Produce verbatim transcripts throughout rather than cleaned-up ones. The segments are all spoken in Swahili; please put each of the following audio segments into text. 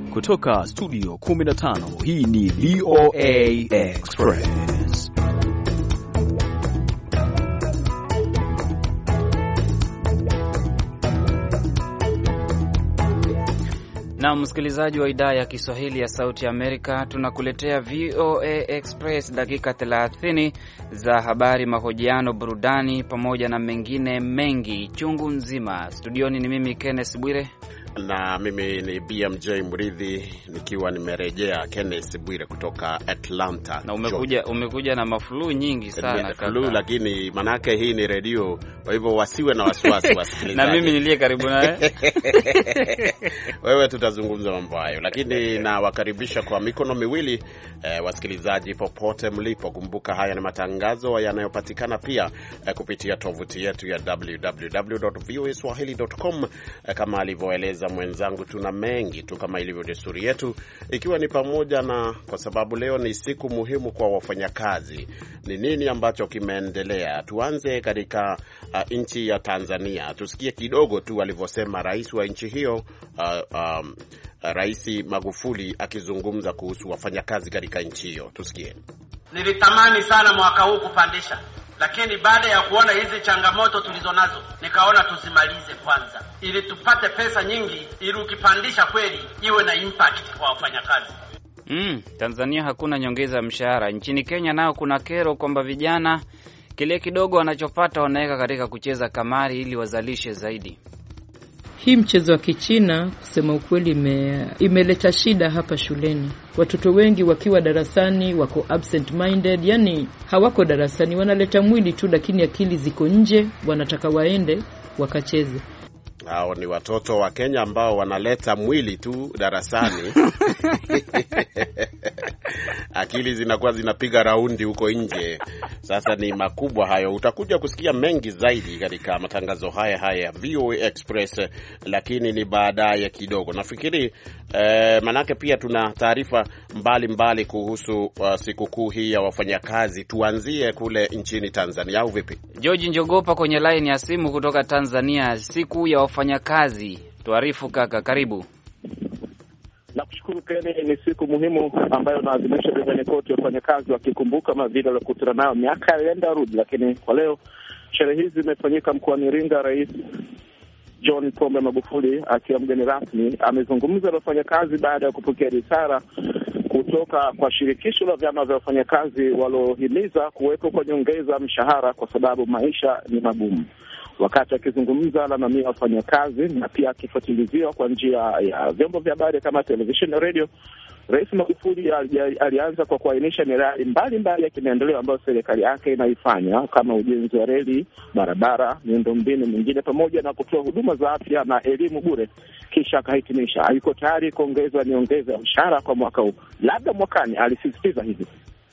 Kutoka studio kumi na tano, hii ni V O A Express. Na msikilizaji wa idhaa ya Kiswahili ya Sauti Amerika, tunakuletea V O A Express, dakika thelathini za habari, mahojiano, burudani pamoja na mengine mengi chungu nzima. Studioni ni mimi Kenneth Bwire na mimi ni B M J Mridhi, nikiwa nimerejea Kenneth Bwire kutoka Atlanta. Na umekuja umekuja na maflu nyingi sana kaka. Flu, lakini manake hii ni radio, kwa hivyo wasiwe na wasiwasi wasikilizaji. Na mimi nilie karibu naye. Wewe tutazungumza mambo hayo, lakini na wakaribisha kwa mikono miwili eh, wasikilizaji popote mlipo. Kumbuka haya ni matangazo yanayopatikana pia eh, kupitia tovuti yetu ya w w w dot v o a swahili dot com. eh, kama alivyoeleza mwenzangu, tuna mengi tu kama ilivyo desturi yetu, ikiwa ni pamoja na, kwa sababu leo ni siku muhimu kwa wafanyakazi, ni nini ambacho kimeendelea. Tuanze katika uh, nchi ya Tanzania. Tusikie kidogo tu alivyosema rais wa nchi hiyo, uh, um, Rais Magufuli akizungumza kuhusu wafanyakazi katika nchi hiyo. Tusikie. Nilitamani sana mwaka huu kupandisha, lakini baada ya kuona hizi changamoto tulizonazo, nikaona tuzimalize kwanza ili tupate pesa nyingi, ili ukipandisha kweli iwe na impact kwa wafanyakazi. Mm, Tanzania hakuna nyongeza ya mshahara. Nchini Kenya nao kuna kero kwamba vijana kile kidogo wanachopata wanaweka katika kucheza kamari ili wazalishe zaidi. Hii mchezo wa Kichina kusema ukweli ime, imeleta shida hapa shuleni. Watoto wengi wakiwa darasani wako absent minded, yani hawako darasani, wanaleta mwili tu lakini akili ziko nje, wanataka waende wakacheze. Hao ni watoto wa Kenya ambao wanaleta mwili tu darasani. Akili zinakuwa zinapiga raundi huko nje. Sasa ni makubwa hayo. Utakuja kusikia mengi zaidi katika matangazo haya haya ya V O A Express, lakini ni baadaye kidogo. Nafikiri eh, manake pia tuna taarifa mbalimbali kuhusu uh, sikukuu hii ya wafanyakazi. Tuanzie kule nchini Tanzania, au vipi? George Njogopa kwenye line ya simu kutoka Tanzania. Siku ya wafanyakazi, tuarifu kaka, karibu. Nakushukuru Kenneth. Ni siku muhimu ambayo naadhimisha duniani kote, wafanyakazi wakikumbuka madhila waliyokutana nayo miaka yenda rudi, lakini kwa leo sherehe hizi zimefanyika mkoani Iringa. Rais John Pombe Magufuli akiwa mgeni rasmi amezungumza na wafanyakazi baada ya kupokea risala kutoka kwa shirikisho la vyama vya wafanyakazi walohimiza kuwepo kwa nyongeza mshahara kwa sababu maisha ni magumu. Wakati akizungumza na mamia wafanyakazi na pia akifuatiliziwa kwa njia ya vyombo vya habari kama television na radio, Rais Magufuli alianza kwa kuainisha miradi mbalimbali ya kimaendeleo ambayo serikali yake inaifanya kama ujenzi wa reli, barabara, miundombinu mingine, pamoja na kutoa huduma za afya na elimu bure. Kisha akahitimisha yuko tayari kuongeza niongeza mshahara kwa mwaka huu, labda mwakani. Alisisitiza hivi: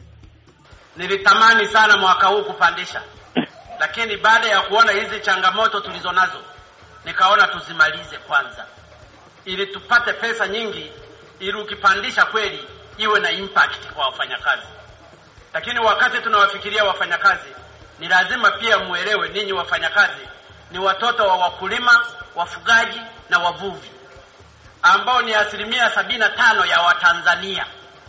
nilitamani sana mwaka huu kupandisha, lakini baada ya kuona hizi changamoto tulizonazo, nikaona tuzimalize kwanza ili tupate pesa nyingi, ili ukipandisha kweli iwe na impact kwa wafanyakazi. Lakini wakati tunawafikiria wafanyakazi, ni lazima pia muelewe ninyi wafanyakazi ni watoto wa wakulima, wafugaji na wavuvi, ambao ni asilimia sabini na tano ya Watanzania.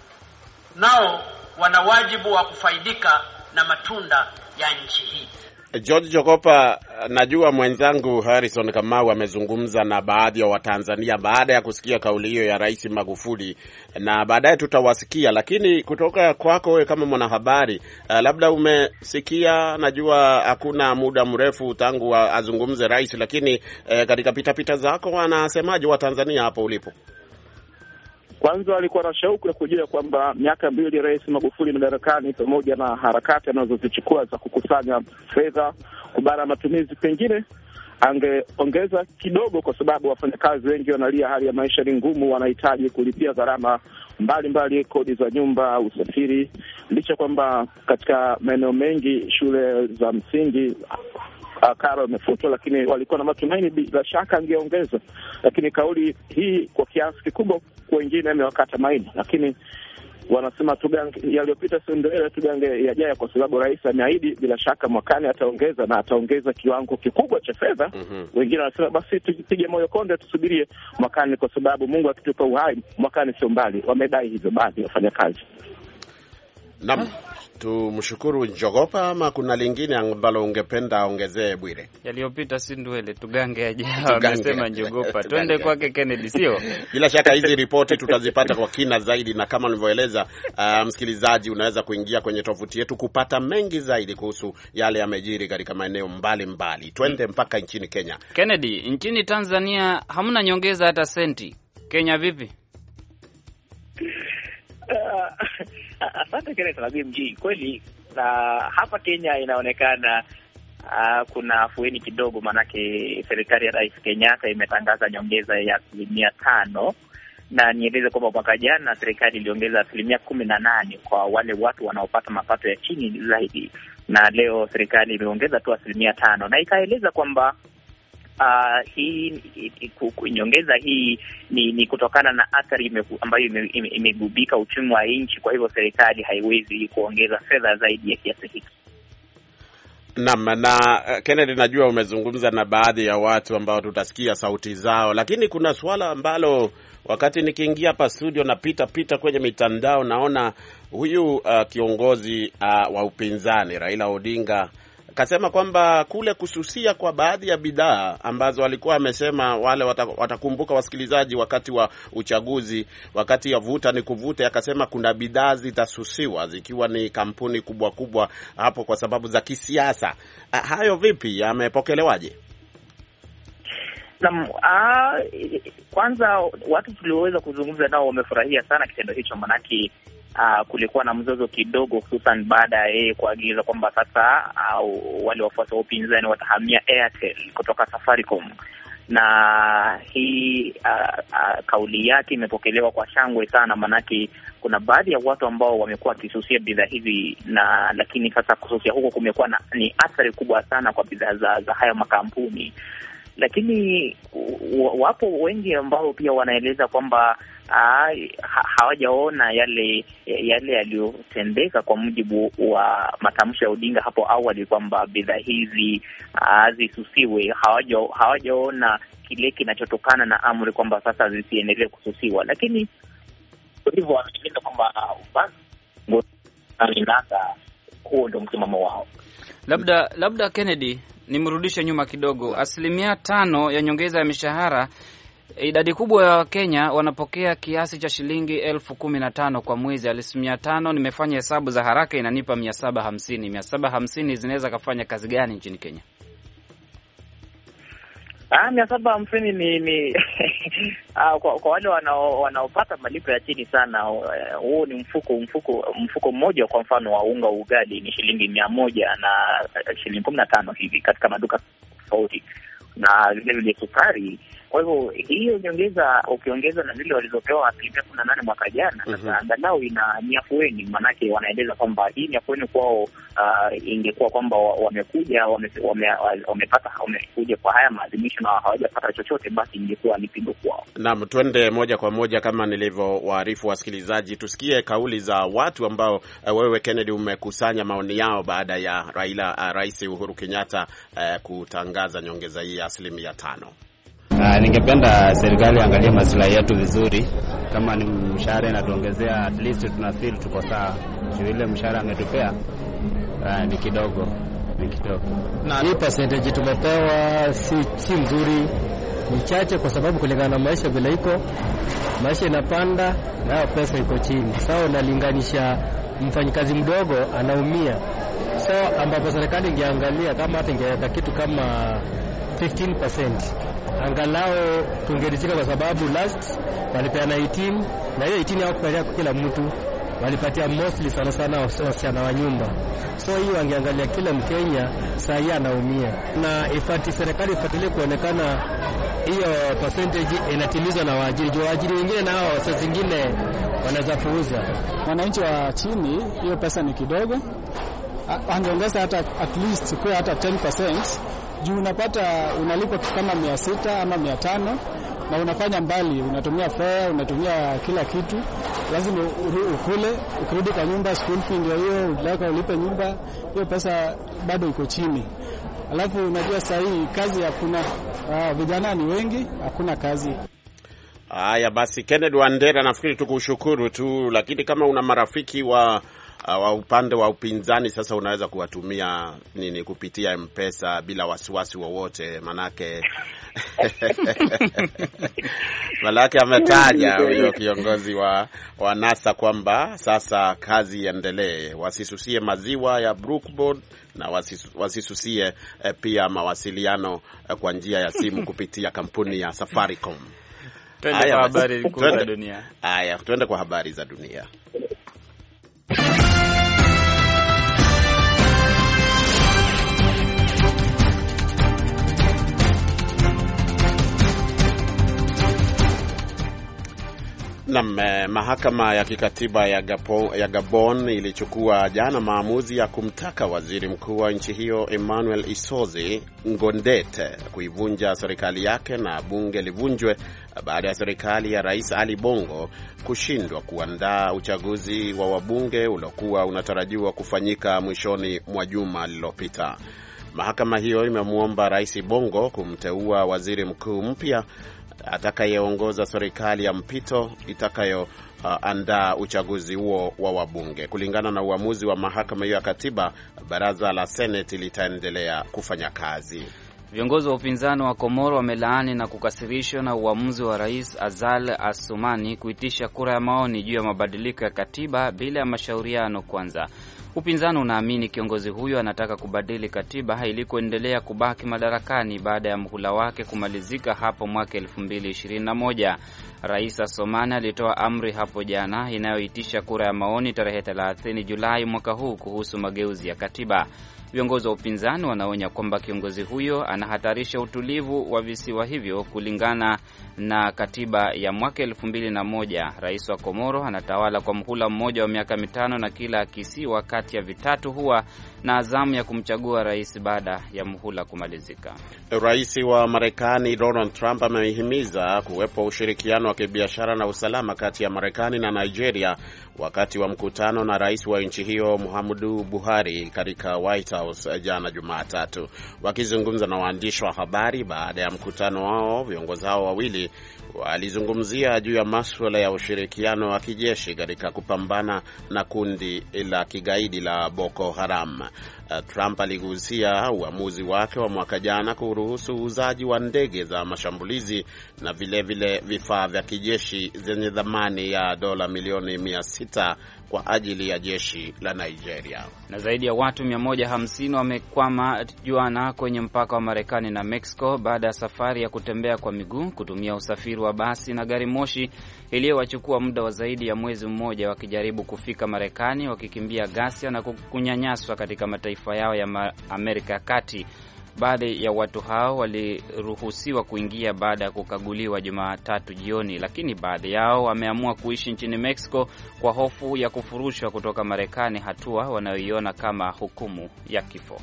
Nao wana wajibu wa kufaidika na matunda ya nchi hii. George Jogopa, najua mwenzangu Harrison Kamau amezungumza na baadhi ya Watanzania baada ya kusikia kauli hiyo ya Rais Magufuli, na baadaye tutawasikia, lakini kutoka kwako wewe kama mwanahabari, uh, labda umesikia, najua hakuna muda mrefu tangu azungumze rais, lakini uh, katika pita pita zako wanasemaje Watanzania hapo ulipo? Kwanza alikuwa na shauku ya kujua kwamba miaka mbili Rais Magufuli madarakani, pamoja na harakati anazozichukua za kukusanya fedha kubana matumizi, pengine angeongeza kidogo, kwa sababu wafanyakazi wengi wanalia hali ya maisha ni ngumu, wanahitaji kulipia gharama mbalimbali, kodi za nyumba, usafiri, licha kwamba katika maeneo mengi shule za msingi Uh, karo imefutwa, lakini walikuwa na matumaini bila shaka angeongeza. Lakini kauli hii kwa kiasi kikubwa kwa wengine imewakata maini. Lakini wanasema tugange yaliyopita sio ndio tugange yajayo, kwa sababu rais ameahidi bila shaka mwakani ataongeza na ataongeza kiwango kikubwa cha fedha. Mm-hmm. Wengine wanasema basi tupige moyo konde tusubirie mwakani, kwa sababu Mungu akitupa uhai mwakani sio mbali. Wamedai hivyo baadhi ya wafanyakazi. Naam, tumshukuru Njogopa, ama kuna lingine ambalo ungependa ongezee Bwire? Yaliyopita si ndwele tugange ajao, amesema Njogopa. Twende kwake Kennedy, sio? Bila shaka hizi ripoti tutazipata kwa kina zaidi, na kama nilivyoeleza, uh, msikilizaji, unaweza kuingia kwenye tovuti yetu kupata mengi zaidi kuhusu yale yamejiri katika maeneo mbalimbali. Twende mpaka nchini Kenya. Kennedy, nchini Tanzania hamna nyongeza hata senti. Kenya vipi? Asante Kenneth na B M G. Kweli na hapa Kenya inaonekana uh, kuna afueni kidogo, manake serikali ya Rais Kenyatta imetangaza nyongeza ya asilimia tano, na nieleze kwamba mwaka jana serikali iliongeza asilimia kumi na nane kwa wale watu wanaopata mapato ya chini zaidi, na leo serikali imeongeza tu asilimia tano, na ikaeleza kwamba Uh, hii nyongeza hii ni, ni kutokana na athari ambayo imegubika ime, ime uchumi wa nchi. Kwa hivyo serikali haiwezi kuongeza fedha zaidi ya kiasi hiki. Naam, na Kennedy, najua umezungumza na baadhi ya watu ambao tutasikia sauti zao, lakini kuna swala ambalo wakati nikiingia hapa studio na pita pita kwenye mitandao naona huyu uh, kiongozi uh, wa upinzani Raila Odinga kasema kwamba kule kususia kwa baadhi ya bidhaa ambazo walikuwa amesema wale watakumbuka wasikilizaji wakati wa uchaguzi, wakati ya vuta ni kuvuta, akasema kuna bidhaa zitasusiwa zikiwa ni kampuni kubwa kubwa hapo kwa sababu za kisiasa. Hayo vipi, yamepokelewaje? Naam, uh, kwanza watu tulioweza kuzungumza nao wamefurahia sana kitendo hicho, manaki Uh, kulikuwa na mzozo kidogo, hususan baada ya yeye kuagiza kwamba sasa uh, wale wafuasi wa upinzani watahamia Airtel kutoka Safaricom, na hii uh, uh, kauli yake imepokelewa kwa shangwe sana, manake kuna baadhi ya watu ambao wamekuwa wakisusia bidhaa hizi, na lakini sasa kususia huko kumekuwa na ni athari kubwa sana kwa bidhaa za, za haya makampuni. Lakini wapo wengi ambao pia wanaeleza kwamba ha, hawajaona yale yale yaliyotendeka kwa mujibu wa matamshi ya Odinga hapo awali kwamba bidhaa hizi zisusiwe. Hawaja hawajaona kile kinachotokana na amri kwamba sasa zisiendelee kususiwa, lakini ndivyo wanaeleza kwamba basi huo ndio msimamo wao. Labda labda Kennedy, nimrudishe nyuma kidogo. Asilimia tano ya nyongeza ya mishahara, idadi kubwa ya Kenya wanapokea kiasi cha shilingi elfu kumi na tano kwa mwezi. Asilimia tano, nimefanya hesabu za haraka, inanipa mia saba hamsini. Mia saba hamsini zinaweza kufanya kazi gani nchini Kenya? Ah, mia saba hamsini ni ni ah, kwa, kwa wale wanao wanaopata malipo ya chini sana, huo ni mfuko mfuko mfuko mmoja kwa mfano wa unga ugali ni shilingi mia moja na shilingi kumi na tano hivi katika maduka tofauti, na vile vile sukari. Kwa hivyo hiyo nyongeza ukiongeza na zile walizopewa asilimia kumi na nane mwaka jana, sasa mm-hmm. angalau ina niafueni, manake wanaeleza kwamba hii niafueni kwao uh, ingekuwa kwamba wamekuja wamepata wame, wame wamekuja kwa haya maadhimisho na hawajapata chochote, basi ingekuwa ni pigo kwao. Naam, twende moja kwa moja kama nilivyowaarifu wasikilizaji, tusikie kauli za watu ambao uh, wewe Kennedy umekusanya maoni yao baada ya Raila uh, Rais Uhuru Kenyatta uh, kutangaza nyongeza hii ya asilimia tano. Uh, ningependa serikali angalie maslahi yetu vizuri. Kama ni mshahara na tuongezea, at least tuna feel tuko sawa. Ile mshahara ametupea uh, ni kidogo, ni kidogo. Na hii percentage tumepewa si, si mzuri, ni chache kwa sababu kulingana na maisha vile iko, maisha inapanda na pesa iko chini. Sawa, so, unalinganisha mfanyikazi mdogo anaumia. So ambapo serikali ingeangalia kama hata ingeweka kitu kama fifteen percent angalau tungeridhika, kwa sababu last walipeana eighteen na hiyo eighteen hawakupatia kila mtu, walipatia mostly sana sana wasichana wa nyumba. So hiyo wangeangalia kila Mkenya saa anaumia, na ifati serikali ifuatilie kuonekana hiyo percentage inatimizwa na waajiri. Waajiri wengine nao saa zingine wanaweza puuza. Wananchi wa chini hiyo pesa ni kidogo, angeongeza hata at least kwa hata ten percent. Juu unapata unalipa kama mia sita ama mia tano na unafanya mbali, unatumia fare, unatumia kila kitu. lazima ukule, ukirudi kwa nyumba school fee ndio hiyo, unataka ulipe nyumba, hiyo pesa bado iko chini. Alafu unajua sasa hii kazi hakuna, uh, vijana ni wengi, hakuna kazi. Haya basi, Kennedy Wandera, nafikiri tukushukuru tu, lakini kama una marafiki wa wa upande wa upinzani sasa unaweza kuwatumia nini kupitia M-Pesa bila wasiwasi wowote, manake Malaki ametaja huyo kiongozi wa, wa NASA kwamba sasa kazi iendelee, wasisusie maziwa ya Brookbond na wasisu, wasisusie eh, pia mawasiliano eh, kwa njia ya simu kupitia kampuni ya Safaricom. Twende kwa habari kuu za dunia. Haya, twende kwa habari za dunia. Na mahakama ya kikatiba ya Gabon, ya Gabon ilichukua jana maamuzi ya kumtaka waziri mkuu wa nchi hiyo Emmanuel Isozi Ngondete kuivunja serikali yake na bunge livunjwe baada ya serikali ya Rais Ali Bongo kushindwa kuandaa uchaguzi wa wabunge uliokuwa unatarajiwa kufanyika mwishoni mwa juma lililopita. Mahakama hiyo imemuomba Rais Bongo kumteua waziri mkuu mpya atakayeongoza serikali ya mpito itakayo uh, andaa uchaguzi huo wa wabunge. Kulingana na uamuzi wa mahakama hiyo ya katiba, baraza la Senate litaendelea kufanya kazi. Viongozi wa upinzani wa Komoro wamelaani na kukasirishwa na uamuzi wa Rais Azal Assoumani kuitisha kura ya maoni juu ya mabadiliko ya katiba bila ya mashauriano kwanza. Upinzani unaamini kiongozi huyo anataka kubadili katiba ili kuendelea kubaki madarakani baada ya muhula wake kumalizika hapo mwaka elfu mbili ishirini na moja. Rais Assoumani alitoa amri hapo jana inayoitisha kura ya maoni tarehe thelathini Julai mwaka huu kuhusu mageuzi ya katiba. Viongozi wa upinzani wanaonya kwamba kiongozi huyo anahatarisha utulivu wa visiwa hivyo. Kulingana na katiba ya mwaka elfu mbili na moja, rais wa Komoro anatawala kwa muhula mmoja wa miaka mitano na kila kisiwa kati ya vitatu huwa na azamu ya kumchagua rais baada ya muhula kumalizika. Rais wa Marekani Donald Trump amehimiza kuwepo ushirikiano wa kibiashara na usalama kati ya Marekani na Nigeria wakati wa mkutano na rais wa nchi hiyo Muhammadu Buhari katika White House jana Jumatatu. Wakizungumza na waandishi wa habari baada ya mkutano wao, viongozi hao wawili walizungumzia juu ya masuala ya ushirikiano wa kijeshi katika kupambana na kundi la kigaidi la Boko Haram. Trump aligusia uamuzi wake wa mwaka jana kuruhusu uuzaji wa ndege za mashambulizi na vile vile vifaa vya kijeshi zenye thamani ya dola milioni mia sita kwa ajili ya jeshi la Nigeria. Na zaidi ya watu mia moja hamsini wamekwama juana kwenye mpaka wa Marekani na Mexico baada ya safari ya kutembea kwa miguu kutumia usafiri wa basi na gari moshi iliyowachukua muda wa zaidi ya mwezi mmoja wakijaribu kufika Marekani, wakikimbia ghasia na kunyanyaswa katika mataifa yao ya Amerika ya Kati. Baadhi ya watu hao waliruhusiwa kuingia baada ya kukaguliwa Jumatatu jioni, lakini baadhi yao wameamua kuishi nchini Mexico kwa hofu ya kufurushwa kutoka Marekani, hatua wanayoiona kama hukumu ya kifo.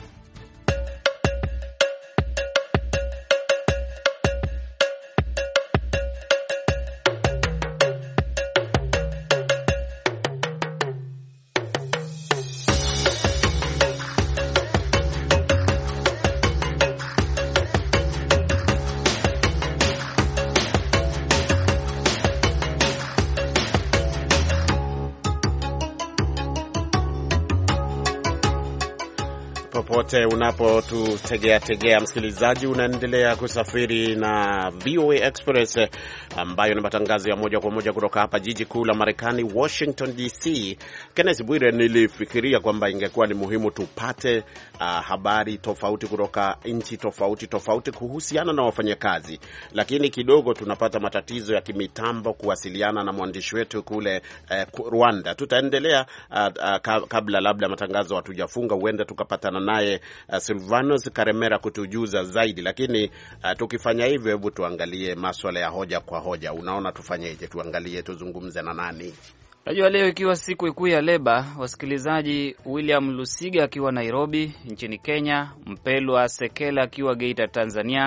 Popote unapotutegea tegea msikilizaji, unaendelea kusafiri na V O A Express ambayo ni matangazo ya moja kwa moja kutoka hapa jiji kuu la Marekani, Washington D C. Kenneth Bwire, nilifikiria kwamba ingekuwa ni muhimu tupate uh, habari tofauti kutoka nchi tofauti tofauti kuhusiana na wafanyakazi, lakini kidogo tunapata matatizo ya kimitambo kuwasiliana na mwandishi wetu kule uh, Rwanda. Tutaendelea uh, uh, kabla labda matangazo hatujafunga, huenda tukapatana naye uh, Silvanos Karemera kutujuza zaidi, lakini uh, tukifanya hivyo, hebu tuangalie masuala ya hoja kwa hoja. Unaona tufanyeje? Tuangalie tuzungumze na nani? Najua leo ikiwa siku kuu ya leba, wasikilizaji, William Lusiga akiwa Nairobi nchini Kenya, Mpelwa Sekela akiwa Geita Tanzania,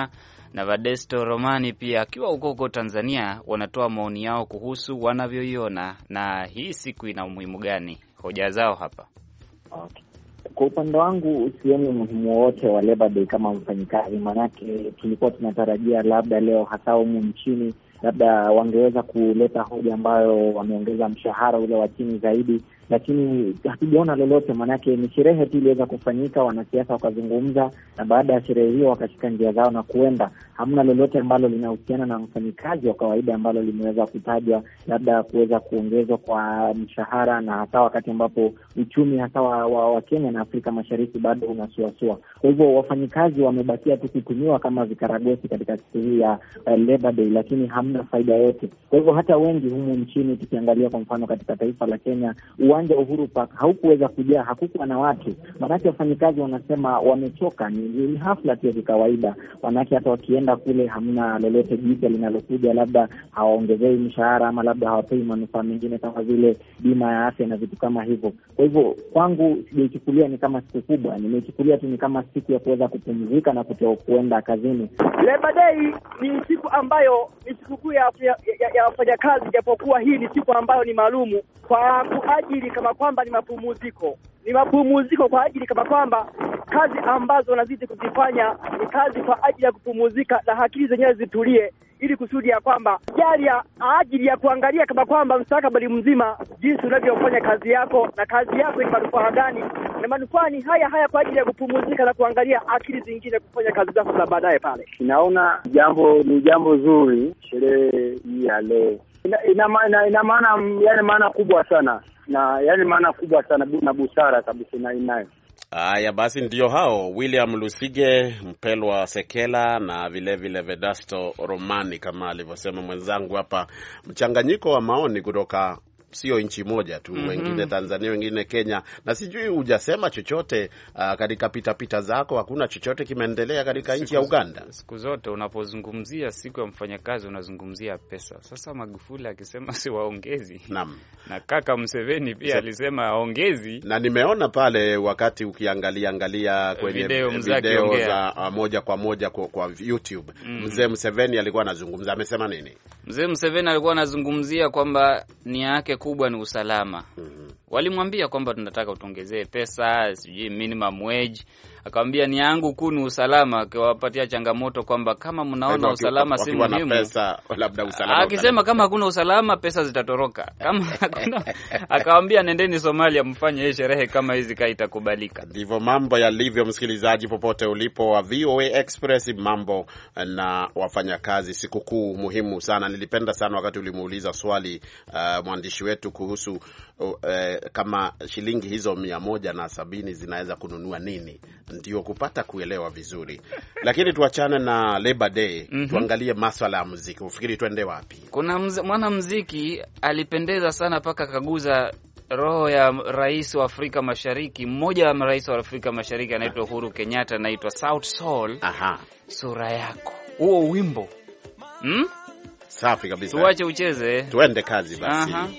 na Vadesto Romani pia akiwa huko huko Tanzania wanatoa maoni yao kuhusu wanavyoiona na hii siku ina umuhimu gani. Hoja zao hapa. Okay. Kwa upande wangu usioni umuhimu wote wa Labor Day kama mfanyikazi, manake tulikuwa tunatarajia labda leo hasa humu nchini labda wangeweza kuleta hoja ambayo wameongeza mshahara ule wa chini zaidi, lakini hatujaona lolote. Manake ni sherehe tu iliweza kufanyika, wanasiasa wakazungumza, na baada ya sherehe hiyo wakashika njia zao na kuenda. Hamna lolote ambalo linahusiana na mfanyikazi wa kawaida ambalo limeweza kutajwa, labda kuweza kuongezwa kwa mshahara, na hasa wakati ambapo uchumi hasa wa, wa, wa Kenya na Afrika Mashariki bado unasuasua. Kwa hivyo wafanyikazi wamebakia tu kutumiwa kama vikaragosi katika siku hii ya uh, Labor Day, lakini hamna faida yote. Kwa hivyo hata wengi humu nchini, tukiangalia kwa mfano katika taifa la Kenya, uwanja Uhuru Park haukuweza kujaa, hakukuwa na watu. Manake wafanyikazi wanasema wamechoka, ni, ni hafla tu ya kawaida. Manake hata wakienda kule hamna lolote jipya linalokuja, labda hawaongezei mshahara ama labda hawapei manufaa mengine kama vile bima ya afya na vitu kama hivyo. Kwa hivyo kwangu sijaichukulia ni kama siku kubwa, nimeichukulia tu ni kama siku ya kuweza kupumzika na kutoa kuenda kazini. Labor Day ni siku ambayo ni siku ya ya wafanyakazi, japokuwa hii ni siku ambayo ni maalumu kwa ajili kama kwamba ni mapumziko. Ni mapumziko kwa ajili kama kwamba kazi ambazo wanazidi kuzifanya ni kazi kwa ajili ya kupumzika na akili zenyewe zitulie, ili kusudi ya kwamba jali ya ajili ya kuangalia kama kwamba mstakabali mzima jinsi unavyofanya kazi yako na kazi yako ina manufaa gani, na manufaa ni haya haya kwa ajili ya kupumzika na kuangalia akili zingine kufanya kazi zako za baadaye pale. Naona jambo ni jambo zuri sherehe hii ya leo. Ina ina maana ina maana yani maana kubwa sana, na yani maana kubwa sana na busara kabisa na inayo. Haya basi, ndio hao William Lusige, Mpelwa Sekela na vile vile Vedasto Romani, kama alivyosema mwenzangu hapa, mchanganyiko wa maoni kutoka sio nchi moja tu, mm-hmm. wengine Tanzania, wengine Kenya, na sijui hujasema chochote uh, katika pita pita zako. Hakuna chochote kimeendelea katika nchi ya Uganda. Siku zote unapozungumzia siku ya mfanyakazi unazungumzia pesa. Sasa Magufuli akisema si waongezi. Naam. Na kaka Museveni pia alisema aongezi. Na nimeona pale wakati ukiangalia angalia kwenye video, video za uh, moja kwa moja kwa, kwa YouTube. Mm. Mzee Museveni alikuwa anazungumza, amesema nini? Mzee Museveni alikuwa anazungumzia kwamba nia yake kubwa ni usalama. Mm-hmm. Walimwambia kwamba tunataka utuongezee pesa, sijui minimum wage. Akamwambia ni yangu kuu ni usalama, akiwapatia changamoto kwamba kama mnaona usalama si muhimu, pesa labda usalama. Akisema kama hakuna usalama pesa zitatoroka. Kama hakuna, akamwambia nendeni Somalia mfanye hii sherehe kama hizi kaitakubalika. Ndivyo mambo yalivyo, msikilizaji popote ulipo wa V O A Express. Mambo na wafanyakazi, sikukuu muhimu sana. Nilipenda sana wakati ulimuuliza swali uh, mwandishi wetu kuhusu uh, kama shilingi hizo mia moja na sabini zinaweza kununua nini, ndio kupata kuelewa vizuri. Lakini tuachane na Labor Day, mm-hmm. tuangalie masuala ya muziki. Ufikiri tuende wapi? Kuna mwana muziki alipendeza sana paka kaguza roho ya rais wa Afrika Mashariki. Mmoja wa rais wa Afrika Mashariki anaitwa Uhuru Kenyatta, anaitwa South Soul. Aha. Sura yako. Huo wimbo. Hmm? Safi kabisa. Tuache ucheze. Tuende kazi basi. Aha.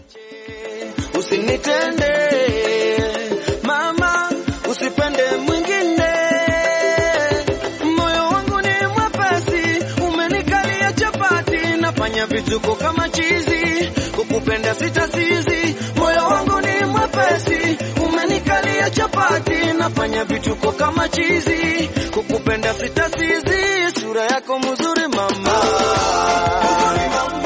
Usinitende mama, usipende mwingine. Moyo wangu ni mwepesi, umenikalia chapati, nafanya vituko kama chizi, kukupenda sitasizi. Moyo wangu ni mwepesi, umenikalia chapati, nafanya vituko kama chizi, kukupenda sitasizi. Sura yako mzuri mama, mzuri mama.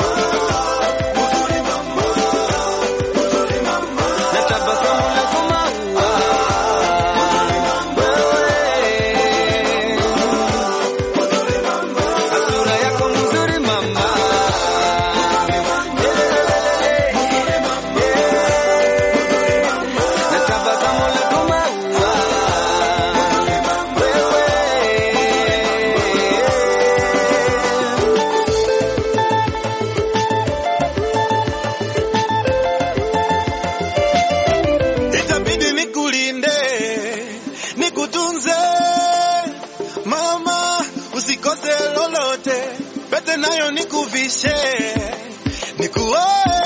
Nikuoe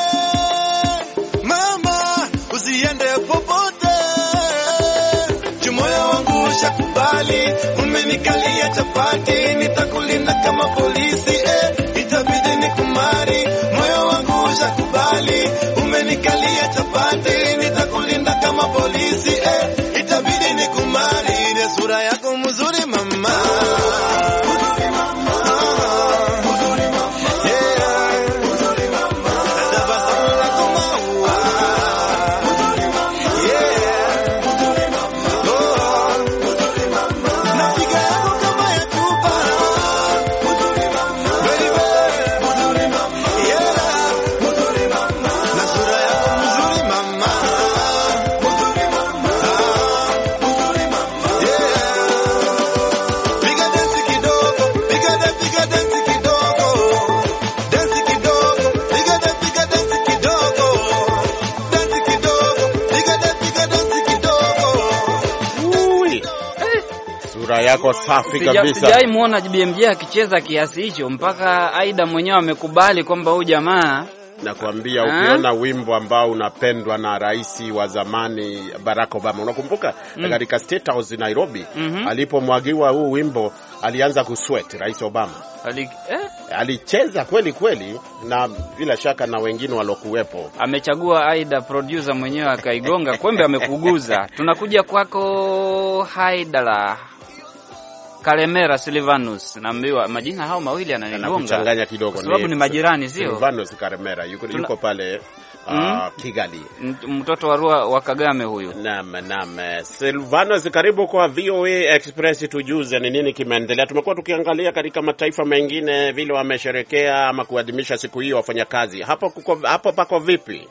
mama, usiende popote. Moyo wangu ushakubali, umenikalia chapati, nitakulinda kama polisi eh, itabidi nikumari, moyo wangu ushakubali, umenikalia chapati, nitakulinda kama polisi eh, itabidi nikumari, ile sura yako mzuri mama. Yako safi kabisa. Sijai muona B M J akicheza kiasi hicho mpaka Aida mwenyewe amekubali kwamba huyu jamaa, nakwambia ukiona wimbo ambao unapendwa na rais wa zamani Barack Obama. Unakumbuka mm. katika State House Nairobi mm-hmm. alipomwagiwa huu wimbo alianza kusweat rais Obama. Ali eh? alicheza kweli kweli, na bila shaka na wengine walokuwepo. Amechagua Aida, producer mwenyewe akaigonga kwembe, amekuguza. Tunakuja kwako Haidala Karemera Silvanus, naambiwa majina hao mawili yananigonga. Kuchanganya kidogo kwa sababu ni majirani, sio? Silvanus Karemera yuko Tuna... yuko pale uh, mm? Kigali. Mtoto wa Rua wa Kagame huyu. Naam, naam. Silvanus, karibu kwa V O A Express, tujuze ni nini kimeendelea. Tumekuwa tukiangalia katika mataifa mengine vile wamesherekea ama kuadhimisha siku hiyo wafanyakazi. Hapo kuko, hapo pako vipi?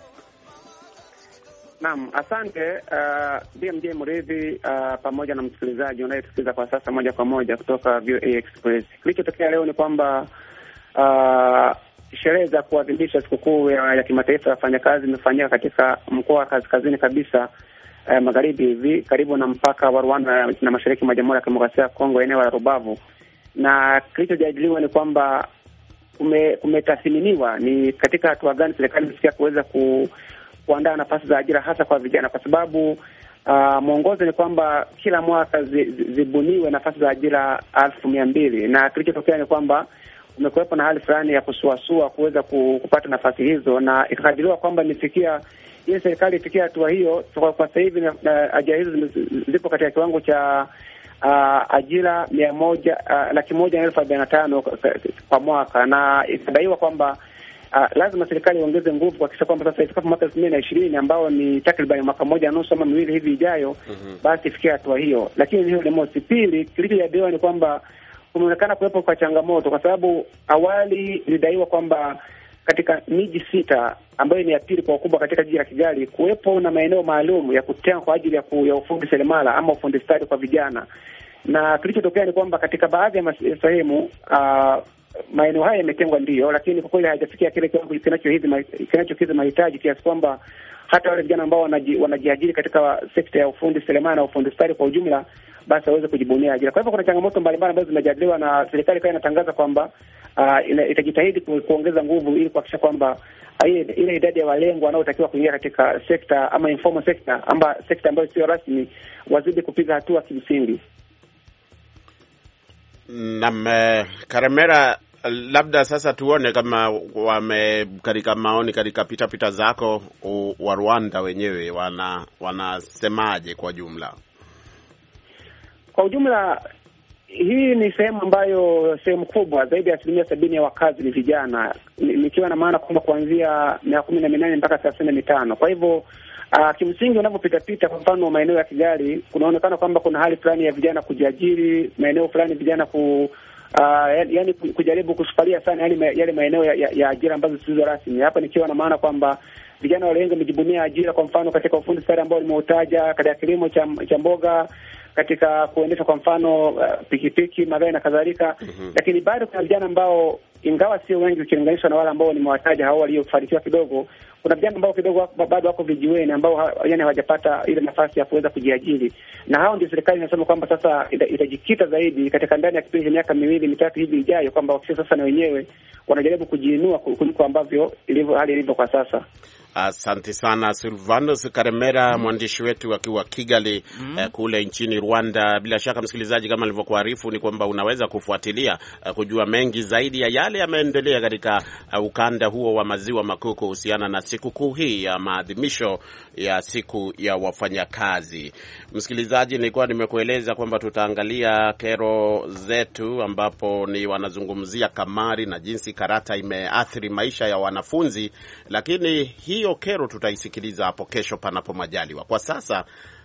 Naam, asante uh, B M J Murithi uh, pamoja na msikilizaji unayetusikiza kwa sasa moja kwa moja kutoka V O A Express. Kilichotokea leo ni kwamba uh, sherehe za kuadhimisha sikukuu ya, ya kimataifa ya wafanyakazi imefanyika katika mkoa wa kaskazini kabisa uh, magharibi hivi karibu na mpaka wa Rwanda na mashariki mwa Jamhuri ya Kidemokrasia ya Kongo, eneo la Rubavu. Na kilichojadiliwa ni kwamba kumetathminiwa ni katika hatua gani serikali imefikia kuweza ku kuandaa nafasi za ajira hasa kwa vijana, kwa sababu uh, mwongozo ni kwamba kila mwaka zi, zibuniwe nafasi za ajira elfu mia mbili, na kilichotokea ni kwamba kumekuwepo na hali fulani ya kusuasua kuweza kupata nafasi hizo, na ikakadiriwa kwamba imefikia ile serikali ifikia hatua hiyo kwa sasa hivi na, na ajira hizo zipo katika kiwango cha uh, ajira mia moja uh, laki moja na elfu arobaini na tano kwa mwaka, na ikadaiwa kwamba Uh, lazima serikali iongeze nguvu kuhakikisha kwamba sasa ifikapo mwaka elfu mbili na ishirini ambao ni takriban mwaka mmoja nusu ama miwili hivi ijayo, mm-hmm. basi ifikie hatua hiyo. Lakini hiyo ni mosi. Pili, kilichojadiliwa ni kwamba kumeonekana kuwepo kwa changamoto, kwa sababu awali ilidaiwa kwamba katika miji sita ambayo ni ya pili kwa ukubwa katika jiji la Kigali kuwepo na maeneo maalum ya kutenga kwa ajili ya, ku, ya ufundi seremala ama ufundi stadi kwa vijana. Na kilichotokea ni kwamba katika baadhi ya sehemu uh, maeneo haya yametengwa ndio, lakini kwa kweli hayajafikia kile kiwango kinachokidhi mahitaji, kiasi kwamba hata wale vijana ambao wanaji, wanajiajiri katika sekta ya ufundi seremala na ufundi stadi kwa ujumla basi waweze kujibunia ajira. Kwa hivyo kuna changamoto mbalimbali ambazo zinajadiliwa, na serikali kwa inatangaza kwamba uh, itajitahidi ku, kuongeza nguvu ili kuhakikisha kwamba uh, ile idadi ya walengwa wanaotakiwa kuingia katika sekta ama informal sector ama sekta ambayo sio rasmi wazidi kupiga hatua kimsingi. Naam, Karemera, labda sasa tuone kama wame katika maoni katika pita pita zako wa Rwanda wenyewe wana wanasemaje kwa jumla? Kwa ujumla hii ni sehemu ambayo sehemu kubwa zaidi ya asilimia sabini ya wakazi ni vijana, nikiwa na maana kwamba kuanzia miaka kumi na minane mpaka thelathini na mitano. Kwa hivyo Uh, kimsingi unapopita pita kwa mfano maeneo ya Kigali kunaonekana kwamba kuna hali fulani ya vijana kujiajiri, maeneo fulani vijana ku uh, yani kujaribu kusufalia sana yale yale maeneo ya, ya, ya ajira ambazo zisizo rasmi. Hapa nikiwa na maana kwamba vijana wale wengi wamejibunia ajira, kwa mfano katika ufundi stadi ambao nimeutaja, katika kilimo cha, cha mboga, katika kuendesha kwa mfano uh, pikipiki, magari na kadhalika. Mm-hmm. Lakini bado kuna vijana ambao ingawa sio wengi ukilinganisha na wale ambao nimewataja hao waliofanikiwa kidogo, kuna vijana ambao kidogo bado wako vijiweni ambao ha, yani hawajapata ile nafasi ya kuweza kujiajiri. Na hao ndio serikali inasema kwamba sasa ita, itajikita zaidi katika ndani ya kipindi cha miaka miwili mitatu hivi ijayo, kwamba wakisha sasa na wenyewe wanajaribu kujiinua kuliko ambavyo ilivyo hali ilivyo kwa sasa. Asante uh, sana Silvanus Karemera, mm. mwandishi wetu akiwa Kigali, mm. uh, kule nchini Rwanda. Bila shaka msikilizaji, kama nilivyokuarifu ni kwamba unaweza kufuatilia uh, kujua mengi zaidi ya yale yameendelea katika uh, ukanda huo wa maziwa makuu kuhusiana na sikukuu hii ya maadhimisho ya siku ya wafanyakazi. Msikilizaji, nilikuwa nimekueleza kwamba tutaangalia kero zetu, ambapo ni wanazungumzia kamari na jinsi karata imeathiri maisha ya wanafunzi, lakini hiyo kero tutaisikiliza hapo kesho panapo majaliwa. Kwa sasa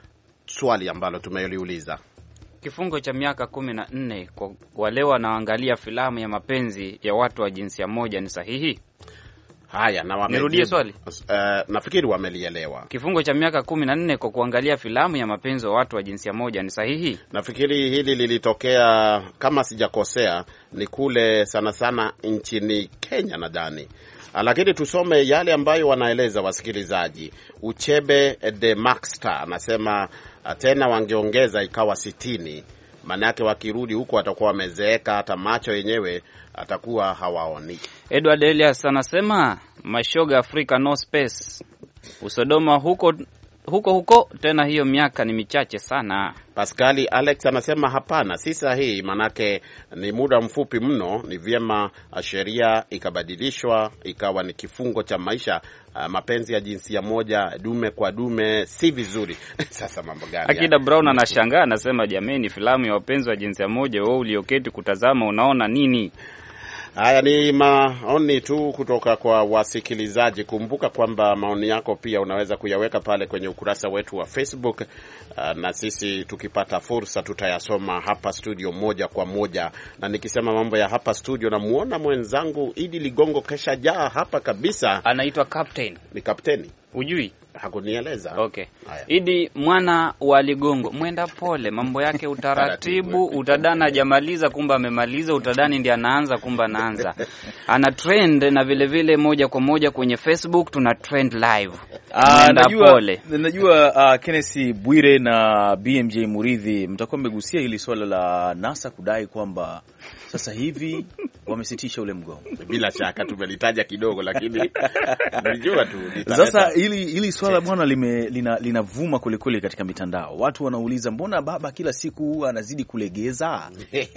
swali ambalo tumeliuliza, kifungo cha miaka kumi na nne kwa wale wanaoangalia filamu ya mapenzi ya watu wa jinsia moja ni sahihi? Haya, na wame nirudie swali. Uh, nafikiri wamelielewa. Kifungo cha miaka kumi na nne kwa kuangalia filamu ya mapenzi ya watu wa jinsia moja ni sahihi? Nafikiri hili lilitokea, kama sijakosea, ni kule sana sana nchini Kenya nadhani. Lakini tusome yale ambayo wanaeleza wasikilizaji. Uchebe de Maxstar anasema tena wangeongeza ikawa sitini. Maana yake wakirudi huko atakuwa wamezeeka, hata macho yenyewe atakuwa hawaoni. Edward Elias anasema mashoga Afrika no space. Usodoma huko huko huko tena, hiyo miaka ni michache sana. Pascali Alex anasema hapana, si sahihi, manake ni muda mfupi mno. Ni vyema sheria ikabadilishwa ikawa ni kifungo cha maisha. Uh, mapenzi ya jinsia moja, dume kwa dume, si vizuri. Sasa mambo gani? Akida Brown anashangaa, anasema jameni, filamu ya wapenzi wa jinsia moja, wewe ulioketi kutazama unaona nini? Haya ni maoni tu kutoka kwa wasikilizaji. Kumbuka kwamba maoni yako pia unaweza kuyaweka pale kwenye ukurasa wetu wa Facebook, uh, na sisi tukipata fursa tutayasoma hapa studio moja kwa moja. Na nikisema mambo ya hapa studio, namuona mwenzangu Idi Ligongo kesha jaa hapa kabisa. Anaitwa Captain. Ni kapteni? Ujui? Hakunieleza. Okay. Haya. Idi mwana wa Ligongo, mwenda pole, mambo yake utaratibu, utadana hajamaliza kumba amemaliza, utadani ndiye anaanza kumba anaanza. Ana trend na vile vile moja kwa moja kwenye Facebook tuna trend live. Ah, najua pole. Najua uh, Kenneth Bwire na B M J Muridhi mtakuwa mmegusia hili swala la NASA kudai kwamba sasa hivi wamesitisha ule mgomo. Bila shaka tumelitaja kidogo, lakini unajua tu sasa hili hili swala bwana lina linavuma kule kule katika mitandao. Watu wanauliza mbona baba kila siku anazidi kulegeza?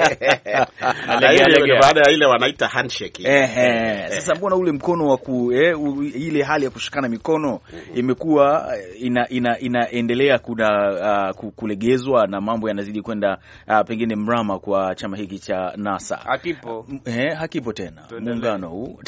Baada ya ile wanaita handshake. Ehe. Sasa mbona ule mkono wa ku eh, ile hali ya kushikana mikono imekuwa ina, ina inaendelea kuna uh, kulegezwa na mambo yanazidi kwenda uh, pengine mrama kwa chama hiki cha NASA. Hakipo. Eh, hakipo tena muungano huu.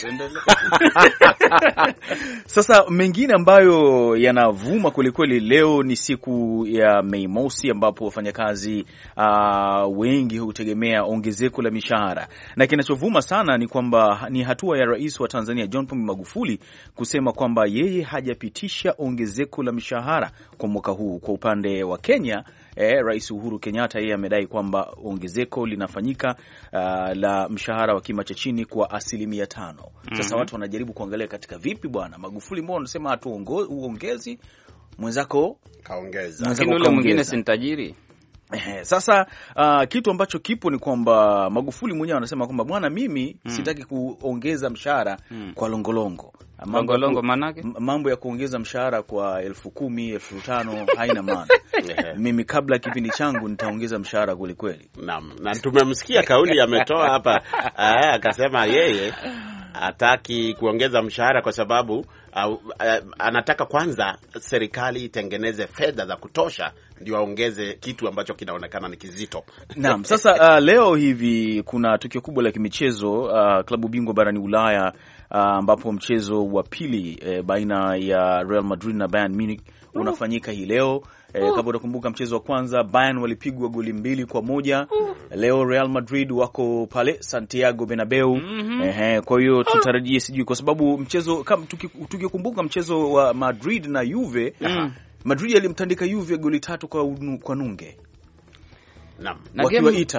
Sasa mengine ambayo yanavuma kweli kweli leo ni siku ya Mei Mosi, ambapo wafanyakazi uh, wengi hutegemea ongezeko la mishahara, na kinachovuma sana ni kwamba ni hatua ya Rais wa Tanzania John Pombe Magufuli kusema kwamba yeye hajapitisha ongezeko la mishahara kwa mwaka huu. Kwa upande wa Kenya, eh, Rais Uhuru Kenyatta yeye amedai kwamba ongezeko linafanyika uh, la mshahara wa kima cha chini kwa asilimia tano. Sasa mm-hmm. watu wanajaribu kuangalia katika vipi bwana Magufuli, mbona unasema hatu uongezi, mwenzako kaongeza, lakini ule mwingine si tajiri. Eh, sasa uh, kitu ambacho kipo ni kwamba Magufuli mwenyewe anasema kwamba bwana mimi mm. sitaki kuongeza mshahara mm. kwa longolongo. Mambo longo manake mambo ya kuongeza mshahara kwa elfu kumi, elfu tano haina maana. Mimi kabla kipindi changu nitaongeza mshahara kweli kweli. Naam, na tumemsikia kauli ametoa hapa akasema yeye hataki kuongeza mshahara kwa sababu uh, uh, anataka kwanza serikali itengeneze fedha za kutosha ndio aongeze kitu ambacho kinaonekana ni kizito. Naam, sasa uh, leo hivi kuna tukio kubwa la kimichezo uh, klabu bingwa barani Ulaya ambapo uh, mchezo wa pili eh, baina ya Real Madrid na Bayern Munich unafanyika hii leo. Eh, kama unakumbuka mchezo wa kwanza Bayern walipigwa goli mbili kwa moja. Leo Real Madrid wako pale Santiago Bernabeu. Mm-hmm. Eh, kwa hiyo tutarajie sijui kwa sababu mchezo kama tukikumbuka mchezo wa Madrid na Juve, mm. Madrid alimtandika Juve goli tatu kwa kwa nunge. Naam. Wakiwa Italy.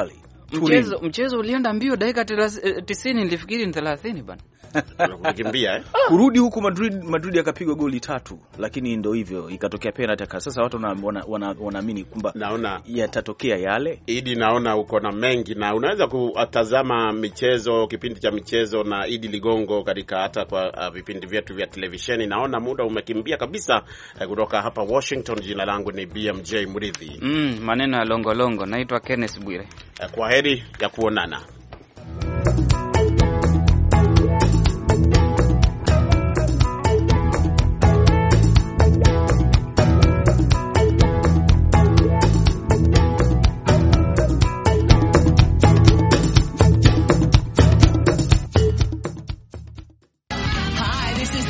Mchezo mchezo ulienda mbio dakika tisini, nilifikiri ni thelathini bana. Kukimbia eh? Kurudi huku Madrid, Madrid akapigwa goli tatu, lakini ndio hivyo ikatokea penalty. Sasa watu wanaamini wana, wana kwamba naona yatatokea yale. Idi, naona uko na mengi na unaweza kutazama michezo, kipindi cha michezo na Idi Ligongo katika hata kwa uh, vipindi vyetu vya televisheni. Naona muda umekimbia kabisa. Uh, kutoka hapa Washington, jina langu ni B M J Mridhi. Mm, maneno ya longo longo. Naitwa Kenneth Bwire. Uh, kwa heri ya kuonana.